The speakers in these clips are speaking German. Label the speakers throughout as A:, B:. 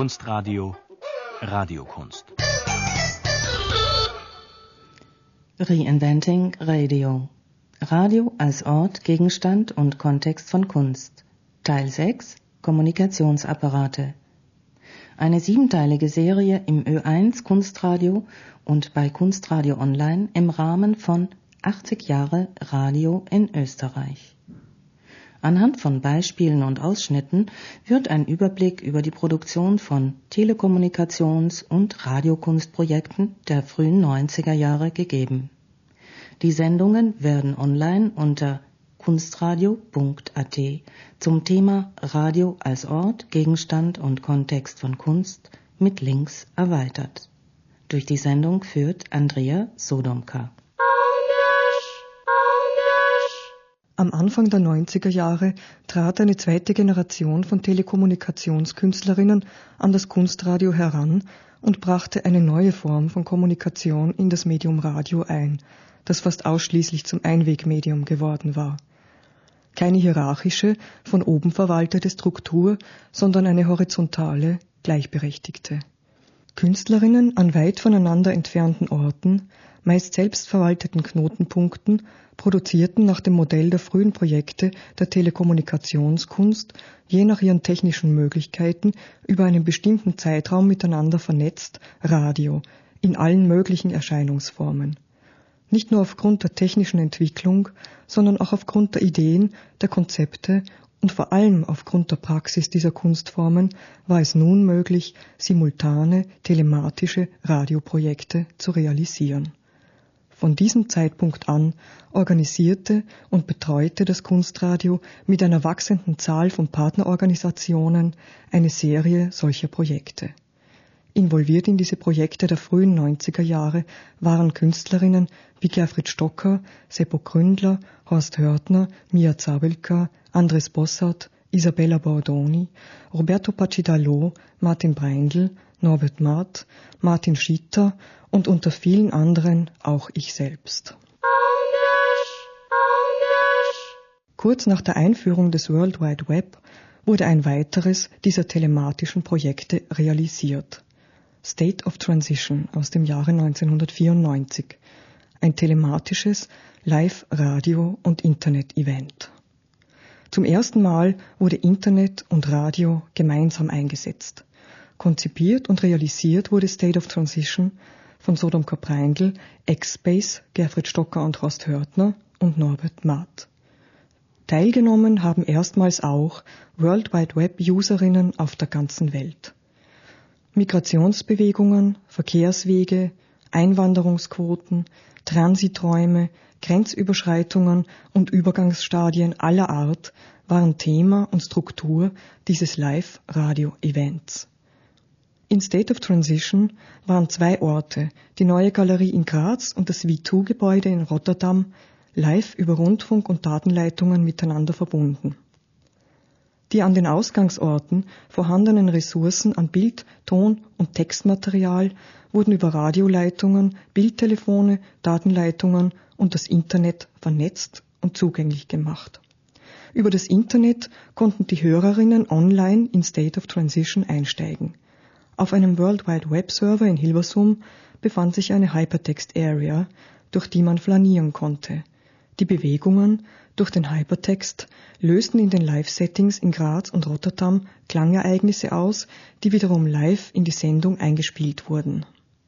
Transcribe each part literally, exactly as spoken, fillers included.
A: Kunstradio Radiokunst.
B: Reinventing Radio. Radio als Ort, Gegenstand und Kontext von Kunst. Teil sechs. Kommunikationsapparate. Eine siebenteilige Serie im Ö eins Kunstradio und bei Kunstradio Online im Rahmen von achtzig Jahre Radio in Österreich. Anhand von Beispielen und Ausschnitten wird ein Überblick über die Produktion von Telekommunikations- und Radiokunstprojekten der frühen neunziger Jahre gegeben. Die Sendungen werden online unter kunstradio punkt a t zum Thema Radio als Ort, Gegenstand und Kontext von Kunst mit Links erweitert. Durch die Sendung führt Andrea Sodomka.
C: Am Anfang der neunziger Jahre trat eine zweite Generation von Telekommunikationskünstlerinnen an das Kunstradio heran und brachte eine neue Form von Kommunikation in das Medium Radio ein, das fast ausschließlich zum Einwegmedium geworden war. Keine hierarchische, von oben verwaltete Struktur, sondern eine horizontale, gleichberechtigte. Künstlerinnen an weit voneinander entfernten Orten, meist selbstverwalteten Knotenpunkten, produzierten nach dem Modell der frühen Projekte der Telekommunikationskunst, je nach ihren technischen Möglichkeiten, über einen bestimmten Zeitraum miteinander vernetzt, Radio, in allen möglichen Erscheinungsformen. Nicht nur aufgrund der technischen Entwicklung, sondern auch aufgrund der Ideen, der Konzepte und vor allem aufgrund der Praxis dieser Kunstformen war es nun möglich, simultane, telematische Radioprojekte zu realisieren. Von diesem Zeitpunkt an organisierte und betreute das Kunstradio mit einer wachsenden Zahl von Partnerorganisationen eine Serie solcher Projekte. Involviert in diese Projekte der frühen neunziger Jahre waren Künstlerinnen wie Gerfried Stocker, Seppo Gründler, Horst Hörtner, Mia Zabelka, Andres Bossart, Isabella Bordoni, Roberto Pacidalo, Martin Breindl, Norbert Matt, Martin Schitter und unter vielen anderen auch ich selbst. Kurz nach der Einführung des World Wide Web wurde ein weiteres dieser telematischen Projekte realisiert. State of Transition aus dem Jahre neunzehnhundertvierundneunzig, ein telematisches Live-Radio- und Internet-Event. Zum ersten Mal wurde Internet und Radio gemeinsam eingesetzt. Konzipiert und realisiert wurde State of Transition von Sodomka Breindl, X-Space, Gerfried Stocker und Horst Hörtner und Norbert Matt. Teilgenommen haben erstmals auch World Wide Web-Userinnen auf der ganzen Welt. Migrationsbewegungen, Verkehrswege, Einwanderungsquoten, Transiträume, Grenzüberschreitungen und Übergangsstadien aller Art waren Thema und Struktur dieses Live-Radio-Events. In State of Transition waren zwei Orte, die Neue Galerie in Graz und das V zwei Gebäude in Rotterdam, live über Rundfunk- und Datenleitungen miteinander verbunden. Die an den Ausgangsorten vorhandenen Ressourcen an Bild-, Ton- und Textmaterial wurden über Radioleitungen, Bildtelefone, Datenleitungen und das Internet vernetzt und zugänglich gemacht. Über das Internet konnten die Hörerinnen online in State of Transition einsteigen. Auf einem World Wide Web Server in Hilversum befand sich eine Hypertext Area, durch die man flanieren konnte. Die Bewegungen durch den Hypertext lösten in den Live-Settings in Graz und Rotterdam Klangereignisse aus, die wiederum live in die Sendung eingespielt wurden.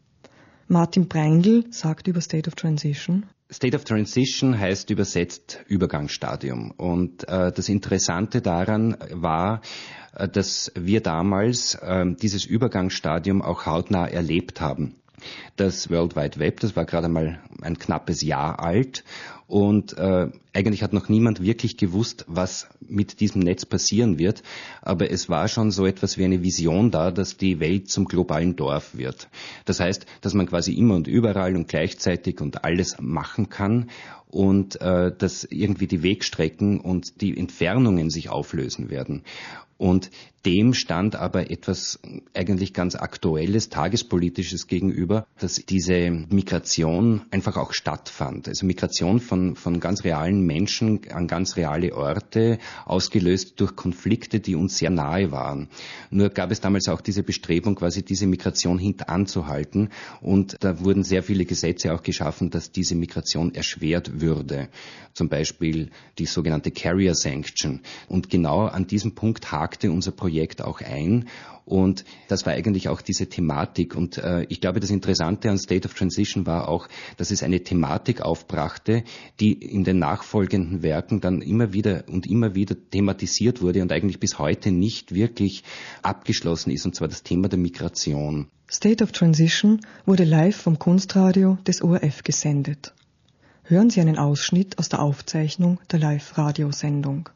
C: Martin Breindl sagt über State of Transition:
D: State of Transition heißt übersetzt Übergangsstadium. Und äh, das Interessante daran war, äh, dass wir damals äh, dieses Übergangsstadium auch hautnah erlebt haben. Das World Wide Web, das war gerade mal ein knappes Jahr alt und äh, eigentlich hat noch niemand wirklich gewusst, was mit diesem Netz passieren wird, aber es war schon so etwas wie eine Vision da, dass die Welt zum globalen Dorf wird. Das heißt, dass man quasi immer und überall und gleichzeitig und alles machen kann und äh, dass irgendwie die Wegstrecken und die Entfernungen sich auflösen werden. Und dem stand aber etwas eigentlich ganz Aktuelles, Tagespolitisches gegenüber, dass diese Migration einfach auch stattfand. Also Migration von, von ganz realen Menschen an ganz reale Orte, ausgelöst durch Konflikte, die uns sehr nahe waren. Nur gab es damals auch diese Bestrebung, quasi diese Migration hintanzuhalten, und da wurden sehr viele Gesetze auch geschaffen, dass diese Migration erschwert würde. Zum Beispiel die sogenannte Carrier Sanction. Und genau an diesem Punkt hakte unser Projekt auch ein. Und das war eigentlich auch diese Thematik. Und äh, ich glaube, das Interessante an State of Transition war auch, dass es eine Thematik aufbrachte, die in den nachfolgenden Werken dann immer wieder und immer wieder thematisiert wurde und eigentlich bis heute nicht wirklich abgeschlossen ist, und zwar das Thema der Migration.
C: State of Transition wurde live vom Kunstradio des O R F gesendet. Hören Sie einen Ausschnitt aus der Aufzeichnung der Live-Radiosendung.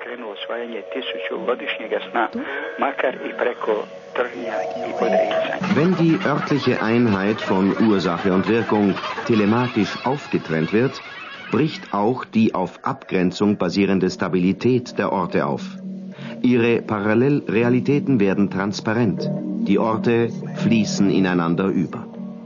E: Wenn die örtliche Einheit von Ursache und Wirkung telematisch aufgetrennt wird, bricht auch die auf Abgrenzung basierende Stabilität der Orte auf. Ihre Parallelrealitäten werden transparent. Die Orte fließen ineinander über.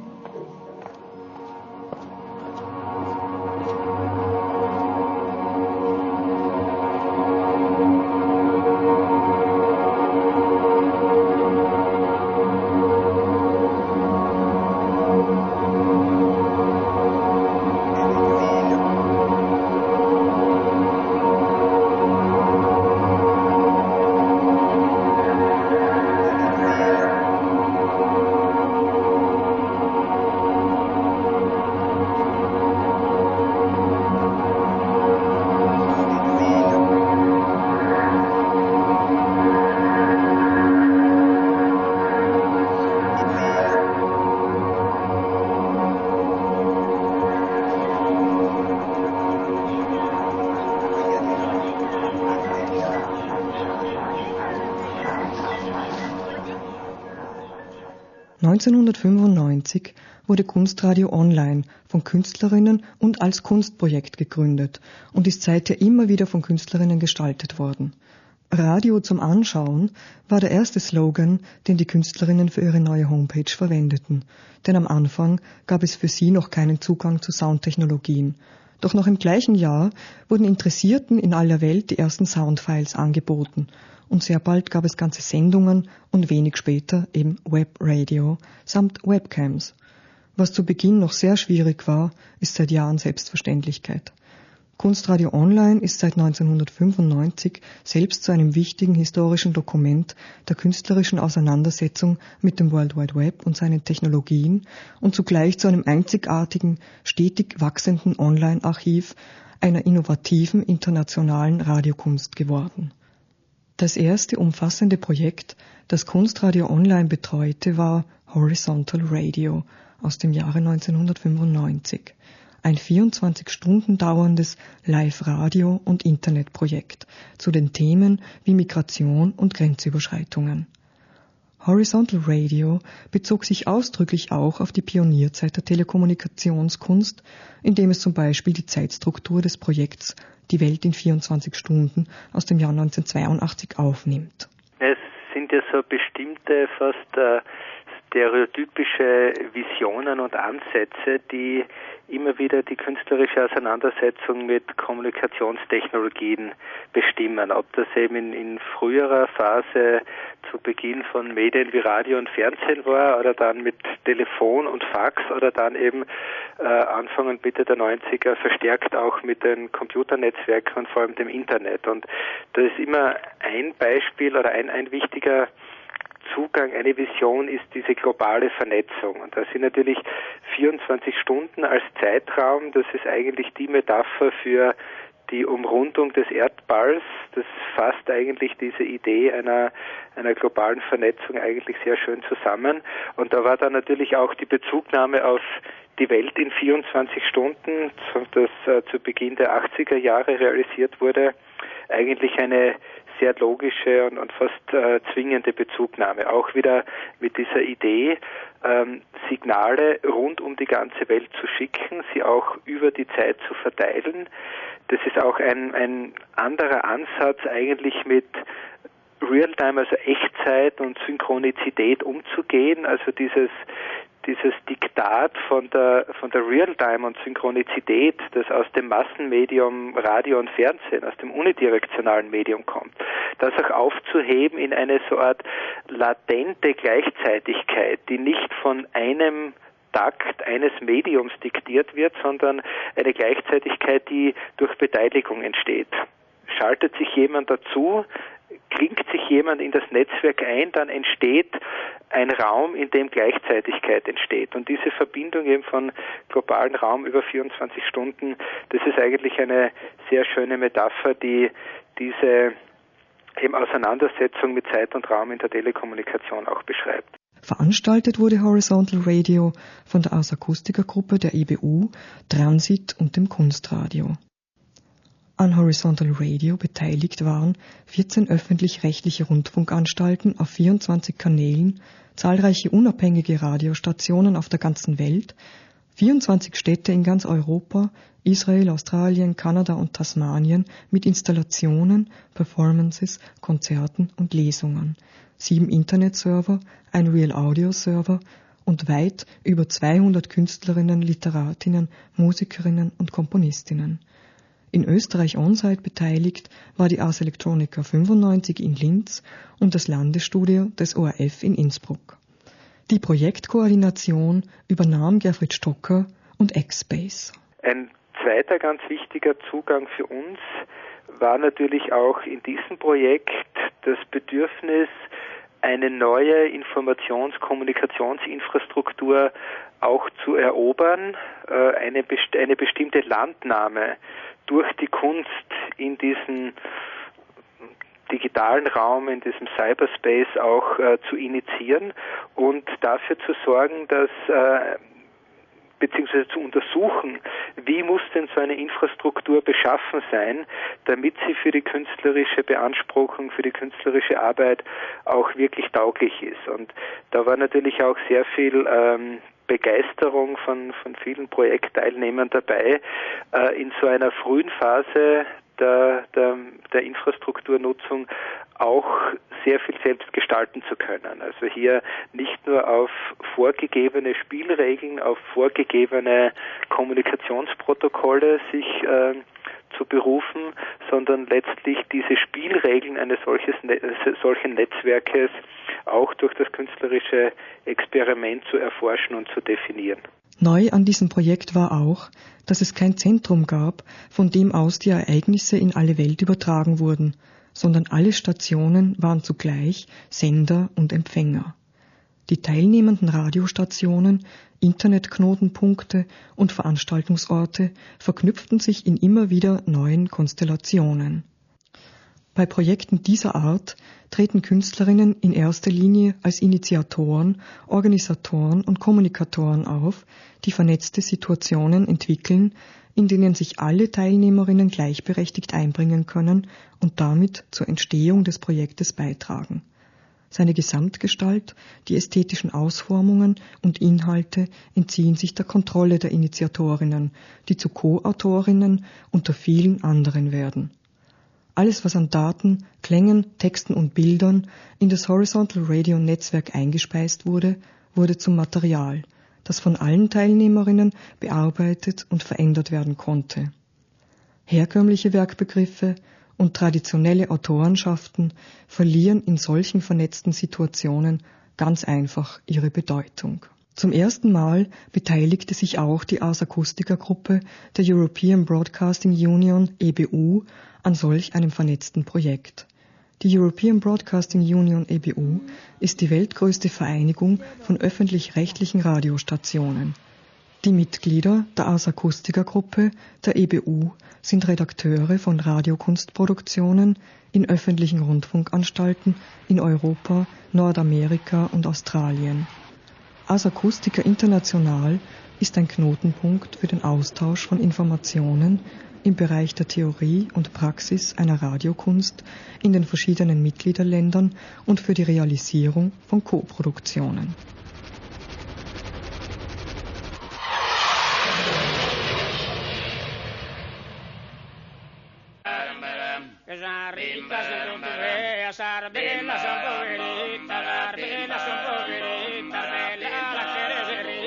C: neunzehnhundertfünfundneunzig wurde Kunstradio Online von Künstlerinnen und als Kunstprojekt gegründet und ist seither immer wieder von Künstlerinnen gestaltet worden. Radio zum Anschauen war der erste Slogan, den die Künstlerinnen für ihre neue Homepage verwendeten, denn am Anfang gab es für sie noch keinen Zugang zu Soundtechnologien. Doch noch im gleichen Jahr wurden Interessierten in aller Welt die ersten Soundfiles angeboten. Und sehr bald gab es ganze Sendungen und wenig später eben Webradio samt Webcams. Was zu Beginn noch sehr schwierig war, ist seit Jahren Selbstverständlichkeit. Kunstradio Online ist seit neunzehnhundertfünfundneunzig selbst zu einem wichtigen historischen Dokument der künstlerischen Auseinandersetzung mit dem World Wide Web und seinen Technologien und zugleich zu einem einzigartigen, stetig wachsenden Online-Archiv einer innovativen internationalen Radiokunst geworden. Das erste umfassende Projekt, das Kunstradio Online betreute, war Horizontal Radio aus dem Jahre neunzehnhundertfünfundneunzig. Ein vierundzwanzig Stunden dauerndes Live-Radio- und Internetprojekt zu den Themen wie Migration und Grenzüberschreitungen. Horizontal Radio bezog sich ausdrücklich auch auf die Pionierzeit der Telekommunikationskunst, indem es zum Beispiel die Zeitstruktur des Projekts Die Welt in vierundzwanzig Stunden aus dem Jahr neunzehnhundertzweiundachtzig aufnimmt.
F: Es sind ja so bestimmte, fast äh, stereotypische Visionen und Ansätze, die immer wieder die künstlerische Auseinandersetzung mit Kommunikationstechnologien bestimmen. Ob das eben in, in früherer Phase zu Beginn von Medien wie Radio und Fernsehen war oder dann mit Telefon und Fax oder dann eben äh, Anfang und Mitte der neunziger verstärkt auch mit den Computernetzwerken und vor allem dem Internet. Und das ist immer ein Beispiel oder ein, ein wichtiger Zugang, eine Vision ist diese globale Vernetzung. Und da sind natürlich vierundzwanzig Stunden als Zeitraum, das ist eigentlich die Metapher für die Umrundung des Erdballs. Das fasst eigentlich diese Idee einer, einer globalen Vernetzung eigentlich sehr schön zusammen. Und da war dann natürlich auch die Bezugnahme auf die Welt in vierundzwanzig Stunden, das äh, zu Beginn der achtziger Jahre realisiert wurde, eigentlich eine sehr logische und, und fast äh, zwingende Bezugnahme. Auch wieder mit dieser Idee, ähm, Signale rund um die ganze Welt zu schicken, sie auch über die Zeit zu verteilen. Das ist auch ein, ein anderer Ansatz, eigentlich mit Realtime, also Echtzeit und Synchronizität umzugehen. Also dieses dieses Diktat von der, von der Realtime und Synchronizität, das aus dem Massenmedium Radio und Fernsehen, aus dem unidirektionalen Medium kommt, das auch aufzuheben in eine so Art latente Gleichzeitigkeit, die nicht von einem Takt eines Mediums diktiert wird, sondern eine Gleichzeitigkeit, die durch Beteiligung entsteht. Schaltet sich jemand dazu, klingt sich jemand in das Netzwerk ein, dann entsteht ein Raum, in dem Gleichzeitigkeit entsteht. Und diese Verbindung eben von globalen Raum über vierundzwanzig Stunden, das ist eigentlich eine sehr schöne Metapher, die diese eben Auseinandersetzung mit Zeit und Raum in der Telekommunikation auch beschreibt.
C: Veranstaltet wurde Horizontal Radio von der Ars Acustica Gruppe der E B U, Transit und dem Kunstradio. An Horizontal Radio beteiligt waren vierzehn öffentlich-rechtliche Rundfunkanstalten auf vierundzwanzig Kanälen, zahlreiche unabhängige Radiostationen auf der ganzen Welt, vierundzwanzig Städte in ganz Europa, Israel, Australien, Kanada und Tasmanien mit Installationen, Performances, Konzerten und Lesungen, sieben Internetserver, ein Real-Audio-Server und weit über zweihundert Künstlerinnen, Literatinnen, Musikerinnen und Komponistinnen. In Österreich on-site beteiligt war die Ars Electronica fünfundneunzig in Linz und das Landesstudio des O R F in Innsbruck. Die Projektkoordination übernahm Gerfried Stocker und X-Space.
F: Ein zweiter ganz wichtiger Zugang für uns war natürlich auch in diesem Projekt das Bedürfnis, eine neue Informations-Kommunikationsinfrastruktur auch zu erobern, eine, best- eine bestimmte Landnahme durch die Kunst in diesen digitalen Raum, in diesem Cyberspace auch äh, zu initiieren und dafür zu sorgen, dass äh, beziehungsweise zu untersuchen, wie muss denn so eine Infrastruktur beschaffen sein, damit sie für die künstlerische Beanspruchung, für die künstlerische Arbeit auch wirklich tauglich ist. Und da war natürlich auch sehr viel ähm, Begeisterung von, von vielen Projektteilnehmern dabei, äh, in so einer frühen Phase der, der, der Infrastrukturnutzung auch sehr viel selbst gestalten zu können. Also hier nicht nur auf vorgegebene Spielregeln, auf vorgegebene Kommunikationsprotokolle sich äh, zu berufen, sondern letztlich diese Spielregeln eines solches, solchen Netzwerkes auch durch das künstlerische Experiment zu erforschen und zu definieren.
C: Neu an diesem Projekt war auch, dass es kein Zentrum gab, von dem aus die Ereignisse in alle Welt übertragen wurden, sondern alle Stationen waren zugleich Sender und Empfänger. Die teilnehmenden Radiostationen, Internetknotenpunkte und Veranstaltungsorte verknüpften sich in immer wieder neuen Konstellationen. Bei Projekten dieser Art treten Künstlerinnen in erster Linie als Initiatoren, Organisatoren und Kommunikatoren auf, die vernetzte Situationen entwickeln, in denen sich alle Teilnehmerinnen gleichberechtigt einbringen können und damit zur Entstehung des Projektes beitragen. Seine Gesamtgestalt, die ästhetischen Ausformungen und Inhalte entziehen sich der Kontrolle der Initiatorinnen, die zu Co-Autorinnen unter vielen anderen werden. Alles, was an Daten, Klängen, Texten und Bildern in das Horizontal Radio Netzwerk eingespeist wurde, wurde zum Material, das von allen Teilnehmerinnen bearbeitet und verändert werden konnte. Herkömmliche Werkbegriffe und traditionelle Autorenschaften verlieren in solchen vernetzten Situationen ganz einfach ihre Bedeutung. Zum ersten Mal beteiligte sich auch die Ars Acustica Gruppe der European Broadcasting Union E B U an solch einem vernetzten Projekt. Die European Broadcasting Union E B U ist die weltgrößte Vereinigung von öffentlich-rechtlichen Radiostationen. Die Mitglieder der Ars Acustica Gruppe der E B U sind Redakteure von Radiokunstproduktionen in öffentlichen Rundfunkanstalten in Europa, Nordamerika und Australien. Ars Acustica International ist ein Knotenpunkt für den Austausch von Informationen im Bereich der Theorie und Praxis einer Radiokunst in den verschiedenen Mitgliederländern und für die Realisierung von Koproduktionen.
G: Sardella son poverita, Sardella son poverita, bella la quieres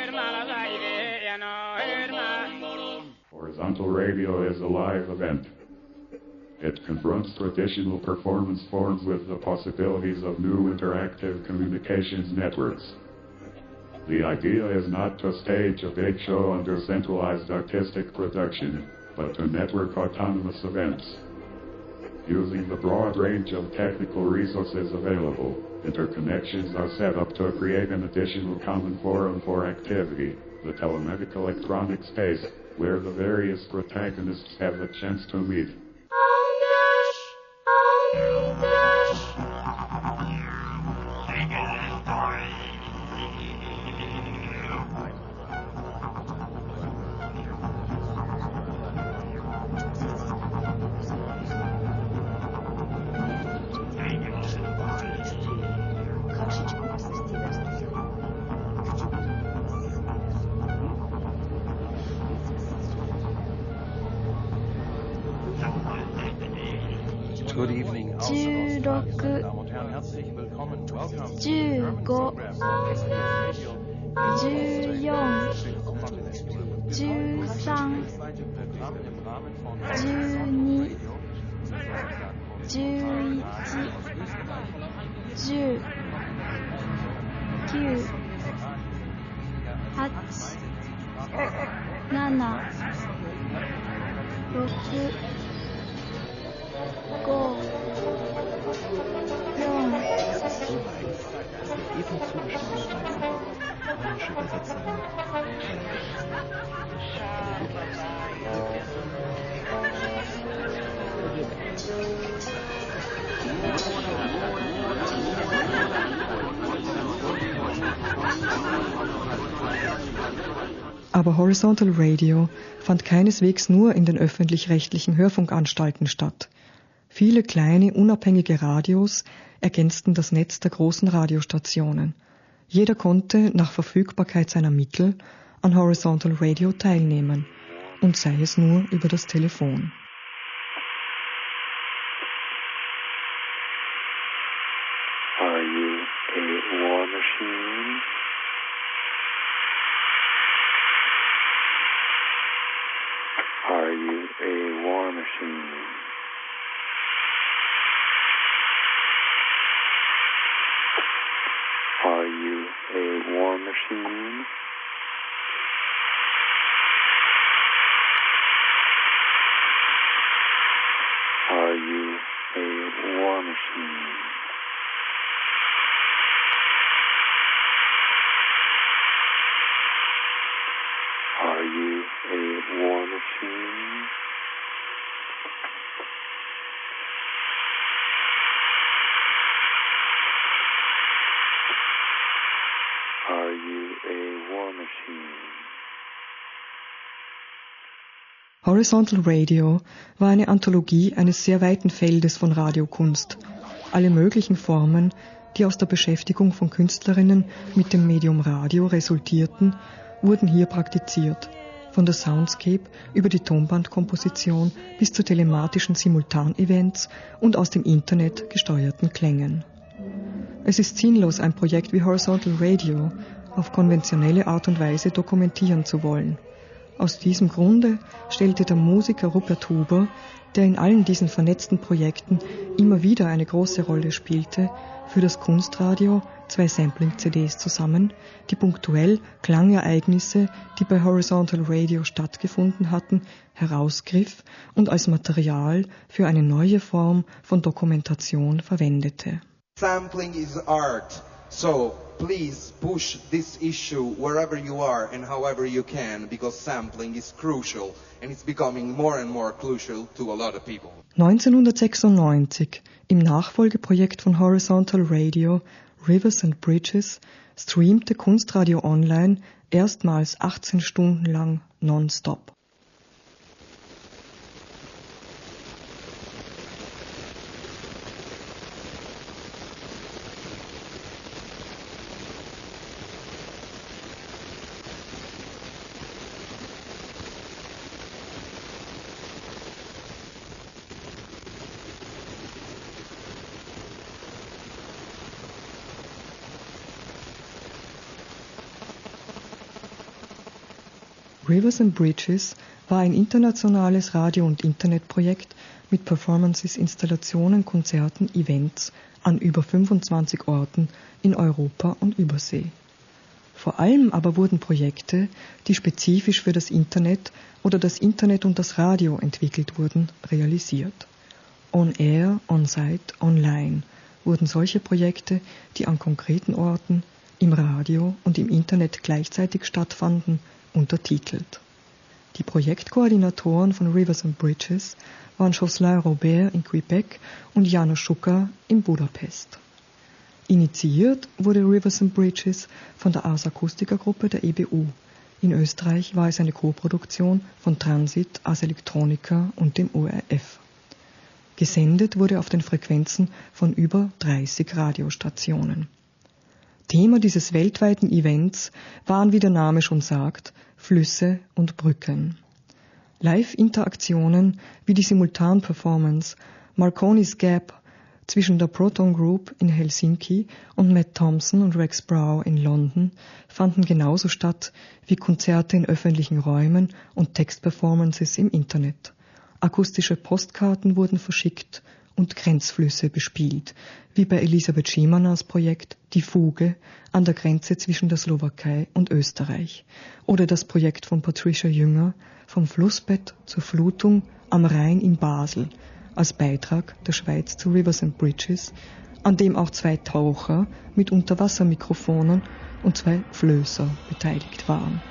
G: Horizontal radio is a live event. It confronts traditional performance forms with the possibilities of new interactive communications networks. The idea is not to stage a big show under centralized artistic production, but to network autonomous events. Using the broad range of technical resources available, interconnections are set up to create an additional common forum for activity, the telematic electronic space, where the various protagonists have the chance to meet.
H: Good evening.
I: じゅうろく、じゅうご、じゅうよん、じゅうさん、じゅうに、じゅういち、じゅう、きゅう、はち、なな、ろく、ご、四。
A: Eben zugespannte polnische Übersetzerin.
C: Aber Horizontal Radio fand keineswegs nur in den öffentlich-rechtlichen Hörfunkanstalten statt. Viele kleine, unabhängige Radios ergänzten das Netz der großen Radiostationen. Jeder konnte nach Verfügbarkeit seiner Mittel an Horizontal Radio teilnehmen, und sei es nur über das Telefon.
J: Are you a war machine? Are you a war machine? Are you a war machine? Are you a war machine? Are you a war machine? Are you a war machine?
C: Horizontal Radio war eine Anthologie eines sehr weiten Feldes von Radiokunst. Alle möglichen Formen, die aus der Beschäftigung von Künstlerinnen mit dem Medium Radio resultierten, wurden hier praktiziert. Von der Soundscape über die Tonbandkomposition bis zu telematischen Simultanevents und aus dem Internet gesteuerten Klängen. Es ist sinnlos, ein Projekt wie Horizontal Radio auf konventionelle Art und Weise dokumentieren zu wollen. Aus diesem Grunde stellte der Musiker Rupert Huber, der in allen diesen vernetzten Projekten immer wieder eine große Rolle spielte, für das Kunstradio zwei Sampling-C Ds zusammen, die punktuell Klangereignisse, die bei Horizontal Radio stattgefunden hatten, herausgriff und als Material für eine neue Form von Dokumentation verwendete.
K: Sampling is art, so please push this issue wherever you are and however you can, because sampling is crucial and it's becoming more and more crucial to a lot of people.
C: neunzehnhundertsechsundneunzig, im Nachfolgeprojekt von Horizontal Radio, Rivers and Bridges, streamte Kunstradio Online erstmals achtzehn Stunden lang nonstop. Rivers and Bridges war ein internationales Radio- und Internetprojekt mit Performances, Installationen, Konzerten, Events an über fünfundzwanzig Orten in Europa und Übersee. Vor allem aber wurden Projekte, die spezifisch für das Internet oder das Internet und das Radio entwickelt wurden, realisiert. On-Air, On-Site, Online wurden solche Projekte, die an konkreten Orten, im Radio und im Internet gleichzeitig stattfanden, untertitelt. Die Projektkoordinatoren von Rivers and Bridges waren Jocelyn Robert in Quebec und János Suka in Budapest. Initiiert wurde Rivers and Bridges von der Ars Acustica Gruppe der E B U. In Österreich war es eine Koproduktion von Transit, Ars Electronica und dem O R F. Gesendet wurde auf den Frequenzen von über dreißig Radiostationen. Thema dieses weltweiten Events waren, wie der Name schon sagt, Flüsse und Brücken. Live-Interaktionen wie die Simultan-Performance Marconi's Gap zwischen der Proton Group in Helsinki und Matt Thompson und Rex Brow in London fanden genauso statt wie Konzerte in öffentlichen Räumen und Textperformances im Internet. Akustische Postkarten wurden verschickt und Grenzflüsse bespielt, wie bei Elisabeth Schimanas Projekt Die Fuge an der Grenze zwischen der Slowakei und Österreich oder das Projekt von Patricia Jünger Vom Flussbett zur Flutung am Rhein in Basel als Beitrag der Schweiz zu Rivers and Bridges, an dem auch zwei Taucher mit Unterwassermikrofonen und zwei Flößer beteiligt waren.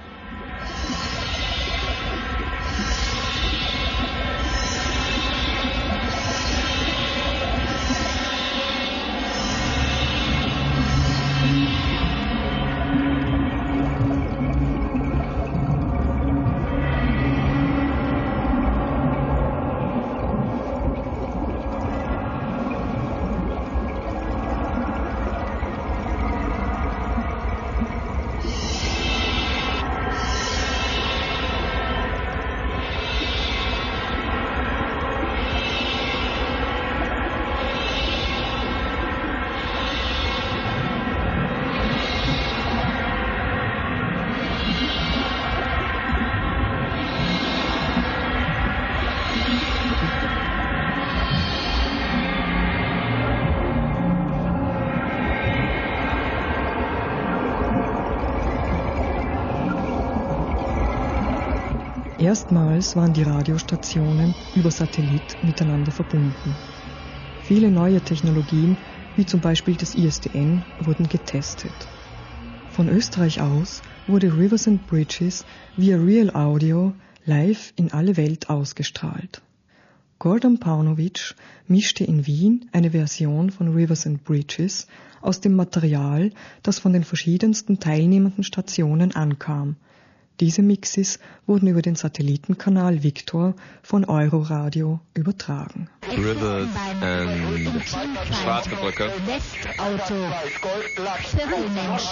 C: Erstmals waren die Radiostationen über Satellit miteinander verbunden. Viele neue Technologien, wie zum Beispiel das I S D N, wurden getestet. Von Österreich aus wurde Rivers and Bridges via Real Audio live in alle Welt ausgestrahlt. Gordon Paunovic mischte in Wien eine Version von Rivers and Bridges aus dem Material, das von den verschiedensten teilnehmenden Stationen ankam. Diese Mixes wurden über den Satellitenkanal Victor von Euroradio übertragen.
L: Rivers and Schwarze Brücke.
M: Westauto. Viertelmensch.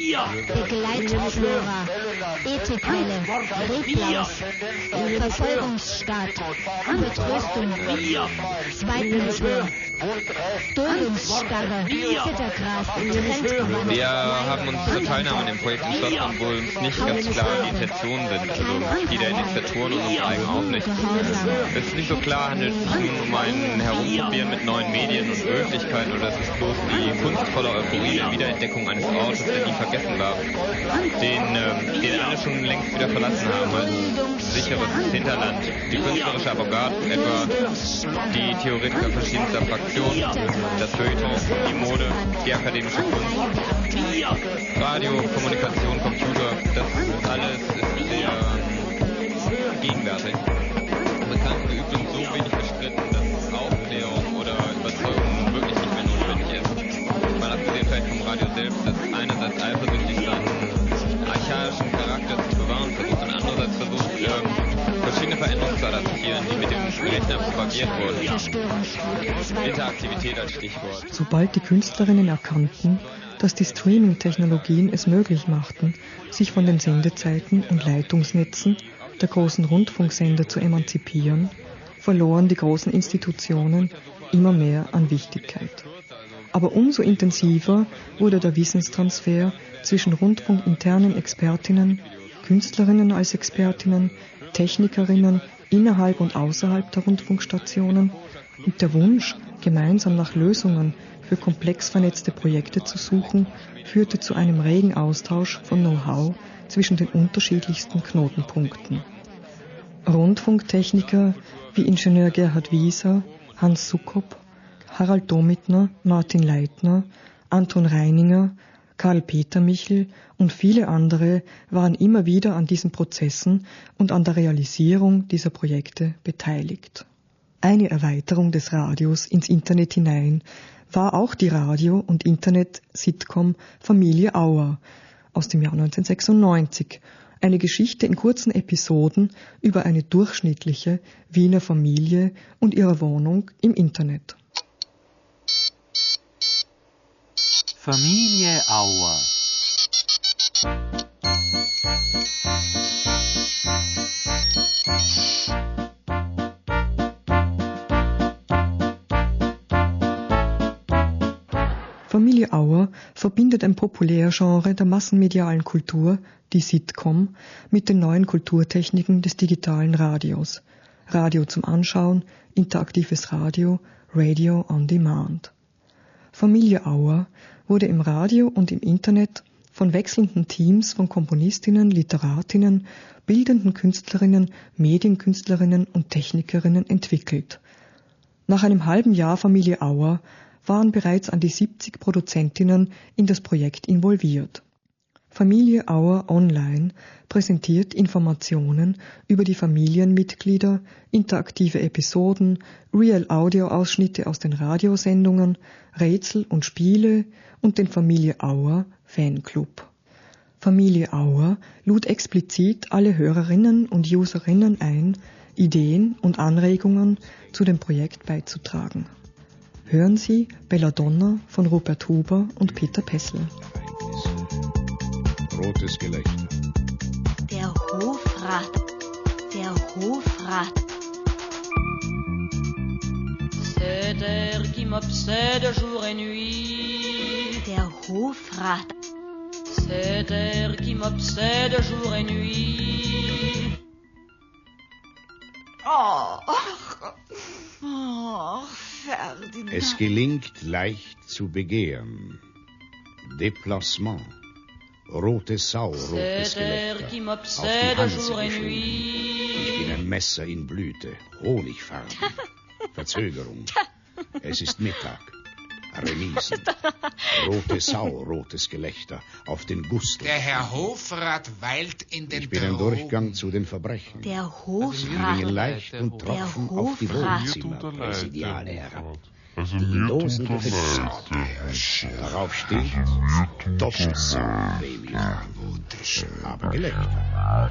M: Begleitflora. Ethikquelle. Reblaus. Verfolgungsstaat. Vertröstung. Zweitensschwör. Duldungsstarre. Zittergras. Trendgewand.
L: Wir haben uns zur Teilnahme an dem Projekt entschlossen, obwohl uns nicht ganz klar die Intentionen sind, also die der Initiatoren und uns eigen auch nicht. Es ist nicht so klar, handelt es sich nun um ein Herumprobieren mit neuen Medien und Möglichkeiten oder es ist bloß die kunstvolle Euphorie der Wiederentdeckung eines Ortes, der nie vergessen war, den, äh, den alle schon längst wieder verlassen haben als sicheres Hinterland. Die künstlerische Avantgarde, etwa die Theoretiker verschiedenster Fraktionen, das Feuilleton, die Mode, die akademische Kunst, Radio, Kommunikation, Computer, das alles ist sehr gegenwärtig. Bekannt, geübt und so wenig bestritten, dass Aufklärung oder Überzeugung wirklich nicht mehr notwendig ist. Mal abgesehen vielleicht vom Radio selbst, das einerseits eifersüchtig seinen archaischen Charakter zu bewahren versucht und andererseits versucht, ähm, verschiedene Veränderungen zu adaptieren, die mit dem Rechner propagiert wurden. Interaktivität als Stichwort.
C: Sobald die Künstlerinnen erkannten, dass die Streaming-Technologien es möglich machten, sich von den Sendezeiten und Leitungsnetzen der großen Rundfunksender zu emanzipieren, verloren die großen Institutionen immer mehr an Wichtigkeit. Aber umso intensiver wurde der Wissenstransfer zwischen rundfunkinternen Expertinnen, Künstlerinnen als Expertinnen, Technikerinnen innerhalb und außerhalb der Rundfunkstationen und der Wunsch, gemeinsam nach Lösungen für komplex vernetzte Projekte zu suchen, führte zu einem regen Austausch von Know-how zwischen den unterschiedlichsten Knotenpunkten. Rundfunktechniker wie Ingenieur Gerhard Wieser, Hans Suckop, Harald Domitner, Martin Leitner, Anton Reininger, Karl-Peter Michel und viele andere waren immer wieder an diesen Prozessen und an der Realisierung dieser Projekte beteiligt. Eine Erweiterung des Radios ins Internet hinein war auch die Radio- und Internet-Sitcom Familie Auer aus dem Jahr neunzehnhundertsechsundneunzig, eine Geschichte in kurzen Episoden über eine durchschnittliche Wiener Familie und ihre Wohnung im Internet.
A: Familie Auer.
C: Familie Auer verbindet ein Populärgenre der massenmedialen Kultur, die Sitcom, mit den neuen Kulturtechniken des digitalen Radios. Radio zum Anschauen, interaktives Radio, Radio on Demand. Familie Auer wurde im Radio und im Internet von wechselnden Teams von Komponistinnen, Literatinnen, bildenden Künstlerinnen, Medienkünstlerinnen und Technikerinnen entwickelt. Nach einem halben Jahr Familie Auer waren bereits an die siebzig Produzentinnen in das Projekt involviert. Familie Auer Online präsentiert Informationen über die Familienmitglieder, interaktive Episoden, Real-Audio-Ausschnitte aus den Radiosendungen, Rätsel und Spiele und den Familie Auer Fanclub. Familie Auer lud explizit alle Hörerinnen und Userinnen ein, Ideen und Anregungen zu dem Projekt beizutragen. Hören Sie Belladonna von Rupert Huber und Peter Pessl.
N: Rotes Gelächter.
M: Der Hofrat. Der Hofrat.
O: C'est elle qui m'obsède jour et nuit.
M: Der Hofrat.
O: C'est elle qui m'obsède jour et nuit.
P: Oh, ach, oh, Ferdinand.
N: Es gelingt leicht zu begehren. Déplacement. Rote Sau, rotes Gelächter. Auf die Hanse geschrieben. Ich bin ein Messer in Blüte. Honigfarben. Verzögerung. Es ist Mittag. Remisen. Rote Sau, rotes Gelächter. Auf den Gustel.
Q: Der Herr Hofrat weilt in den
N: Ich bin ein Durchgang zu den Verbrechen.
M: Der
N: Ich
M: Hofrat.
N: bringe leicht und Tropfen auf die Wohnzimmerpräsidiale herab. Die Dosen gefüllt sind. Darauf steht Doppelsau Premium. Aber Gelächter.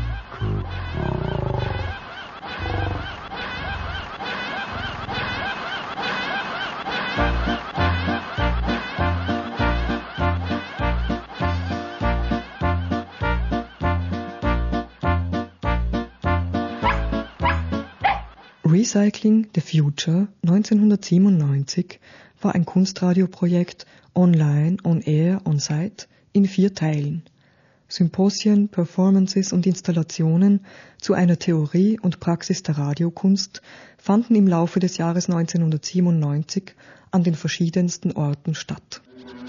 C: Recycling the Future neunzehnhundertsiebenundneunzig war ein Kunstradioprojekt online, on air, on site in vier Teilen. Symposien, Performances und Installationen zu einer Theorie und Praxis der Radiokunst fanden im Laufe des Jahres neunzehnhundertsiebenundneunzig an den verschiedensten Orten statt.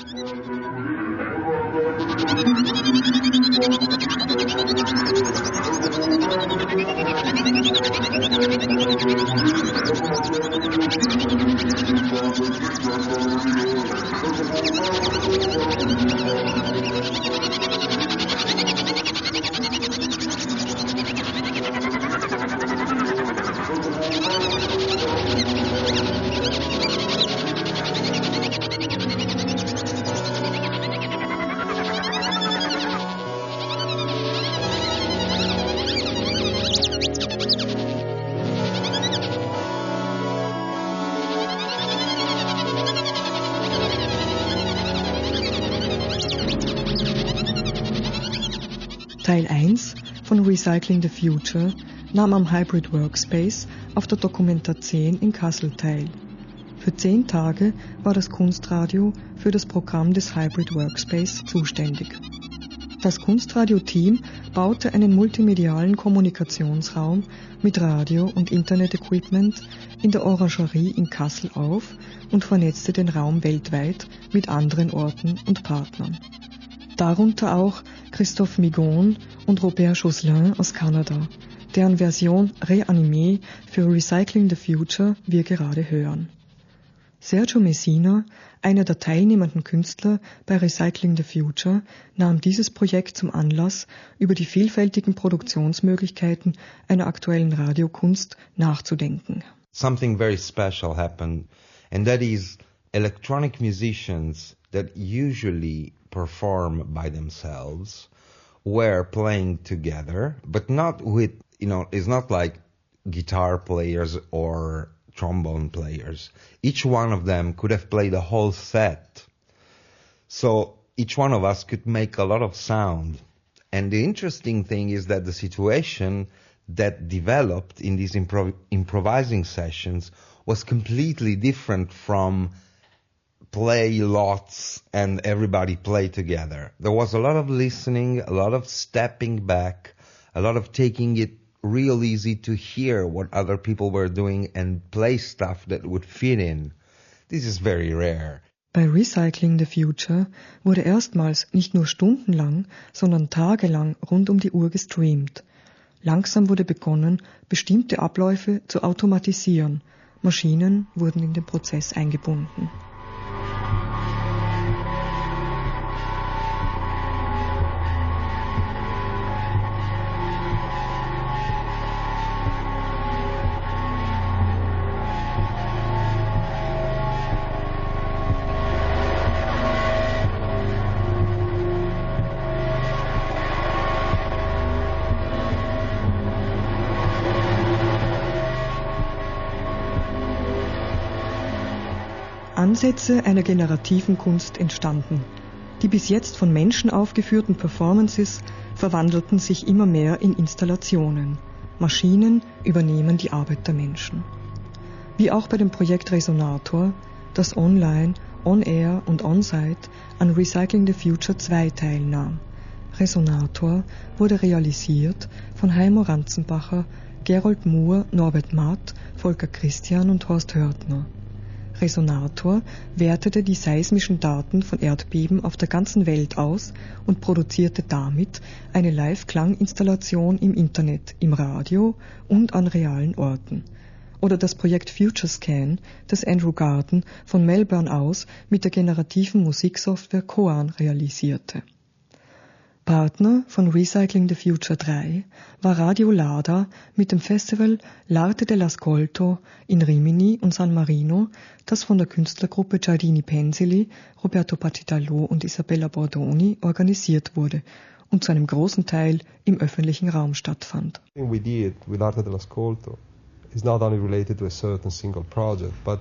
C: Teil eins von Recycling the Future nahm am Hybrid Workspace auf der Documenta zehn in Kassel teil. Für zehn Tage war das Kunstradio für das Programm des Hybrid Workspace zuständig. Das Kunstradio-Team baute einen multimedialen Kommunikationsraum mit Radio- und Internet-Equipment in der Orangerie in Kassel auf und vernetzte den Raum weltweit mit anderen Orten und Partnern. Darunter auch Christophe Migon und Robert Josselin aus Kanada, deren Version Reanimé für Recycling the Future wir gerade hören. Sergio Messina, einer der teilnehmenden Künstler bei Recycling the Future, nahm dieses Projekt zum Anlass, über die vielfältigen Produktionsmöglichkeiten einer aktuellen Radiokunst nachzudenken.
R: Something very special happened, and that is electronic musicians that usually perform by themselves were playing together, but not with, you know, it's not like guitar players or trombone players. Each one of them could have played a whole set. So each one of us could make a lot of sound. And the interesting thing is that the situation that developed in these improv- improvising sessions was completely different from play lots and everybody play together. There was a lot of listening, a lot of stepping back, a lot of taking it real easy to hear what other people were doing and play stuff that would fit in. This is very rare.
C: Bei Recycling the Future wurde erstmals nicht nur stundenlang, sondern tagelang rund um die Uhr gestreamt. Langsam wurde begonnen, bestimmte Abläufe zu automatisieren. Maschinen wurden in den Prozess eingebunden. Ansätze einer generativen Kunst entstanden. Die bis jetzt von Menschen aufgeführten Performances verwandelten sich immer mehr in Installationen. Maschinen übernehmen die Arbeit der Menschen. Wie auch bei dem Projekt Resonator, das online, on-air und on-site an Recycling the Future zwei teilnahm. Resonator wurde realisiert von Heimo Ranzenbacher, Gerold Mohr, Norbert Matt, Volker Christian und Horst Hörtner. Resonator wertete die seismischen Daten von Erdbeben auf der ganzen Welt aus und produzierte damit eine Live-Klanginstallation im Internet, im Radio und an realen Orten. Oder das Projekt FutureScan, das Andrew Garden von Melbourne aus mit der generativen Musiksoftware Koan realisierte. Partner von Recycling the Future drei war Radio Lada mit dem Festival L'Arte dell'Ascolto in Rimini und San Marino, das von der Künstlergruppe Giardini Pensili, Roberto Patitalo und Isabella Bordoni organisiert wurde und zu einem großen Teil im öffentlichen Raum stattfand.
S: What we did with L'Arte dell'Ascolto is not only related to a certain single project, but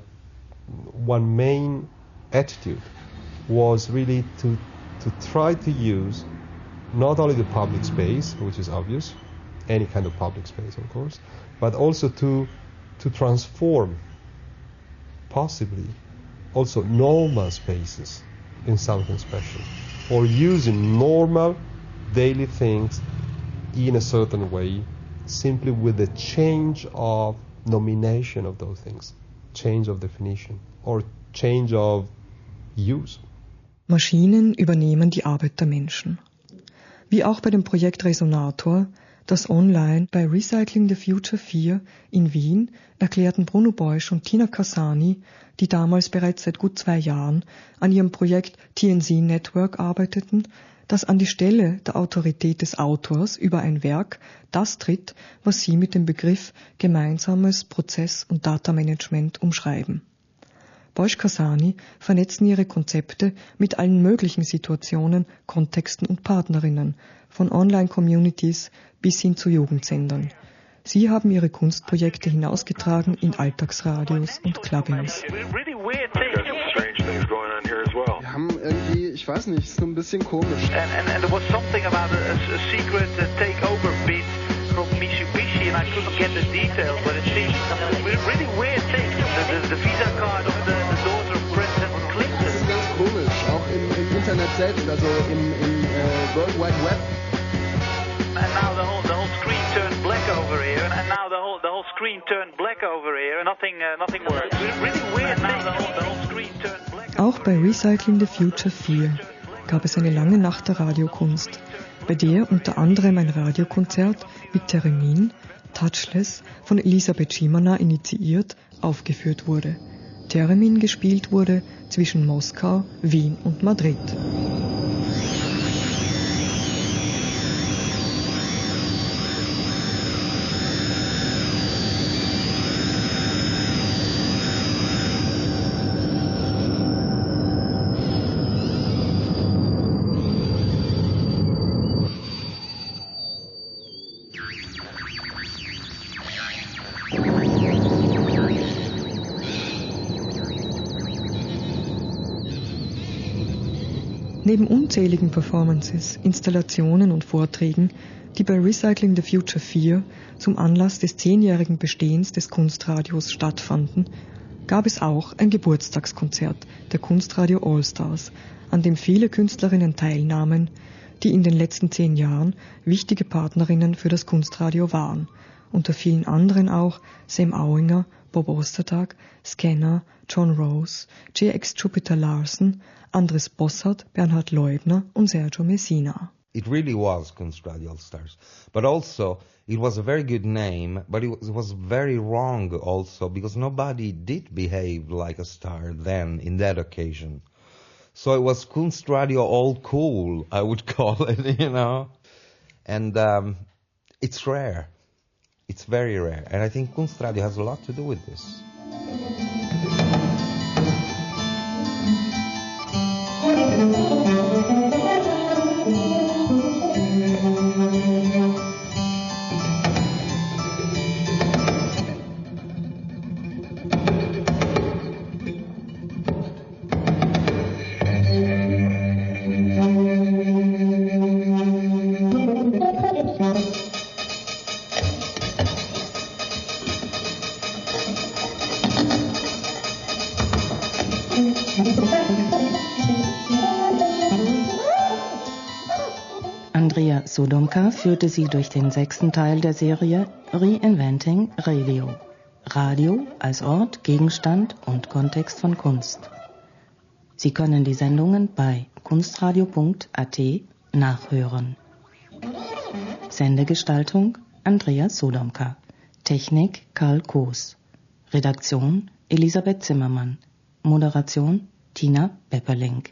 S: one main attitude was really to to try to use not only the public space, which is obvious, any kind of public space, of course, but also to to transform possibly also normal spaces in something special, or using normal daily things in a certain way, simply with the change of nomination of those things, change of definition, or change of use.
C: Maschinen übernehmen die Arbeit der Menschen. Wie auch bei dem Projekt Resonator, das online bei Recycling the Future vier in Wien erklärten Bruno Beusch und Tina Cassani, die damals bereits seit gut zwei Jahren an ihrem Projekt T N C Network arbeiteten, dass an die Stelle der Autorität des Autors über ein Werk das tritt, was sie mit dem Begriff gemeinsames Prozess- und Datamanagement umschreiben. Beusch-Cassani vernetzen ihre Konzepte mit allen möglichen Situationen, Kontexten und Partnerinnen, von Online-Communities bis hin zu Jugendsendern. Sie haben ihre Kunstprojekte hinausgetragen in Alltagsradios und Clubbings.
T: Wir haben irgendwie, ich weiß nicht, so ein bisschen komisch.
U: And, and, and there was something about a, a secret takeover beat from Mitsubishi, and I couldn't get the details, but it seems a really weird thing. The, the, the Visa card of the, the daughter of President Clinton.
T: Das ist ganz komisch, auch im, im Internet selbst, also im, im äh, uh, World Wide Web.
U: And now the whole the whole screen turned black over here, and, and now the whole the whole screen turned black over here, and nothing uh, nothing works. Really weird. And now the whole the whole screen turned black.
C: Auch bei Recycling the Future vier gab es eine lange Nacht der Radiokunst, bei der unter anderem ein Radiokonzert mit Theremin, Touchless, von Elisabeth Schimanner initiiert, aufgeführt wurde. Theremin gespielt wurde zwischen Moskau, Wien und Madrid. Neben unzähligen Performances, Installationen und Vorträgen, die bei Recycling the Future vier zum Anlass des zehnjährigen Bestehens des Kunstradios stattfanden, gab es auch ein Geburtstagskonzert der Kunstradio Allstars, an dem viele Künstlerinnen teilnahmen, die in den letzten zehn Jahren wichtige Partnerinnen für das Kunstradio waren, unter vielen anderen auch Sam Auinger, Bob Ostertag, Scanner, John Rose, J X Jupiter Larson, Andres Bossart, Bernhard Leubner und Sergio Messina.
R: It really was Kunstradio All-Stars. But also, it was a very good name, but it was, it was very wrong also, because nobody did behave like a star then, in that occasion. So it was Kunstradio All Cool, I would call it, you know. And um, it's rare. It's very rare. And I think Kunstradio has a lot to do with this.
B: Andrea Sodomka führte Sie durch den sechsten Teil der Serie Reinventing Radio. Radio als Ort, Gegenstand und Kontext von Kunst. Sie können die Sendungen bei kunstradio punkt a t nachhören. Sendegestaltung Andrea Sodomka. Technik Karl Koos. Redaktion Elisabeth Zimmermann. Moderation Tina Bepperling.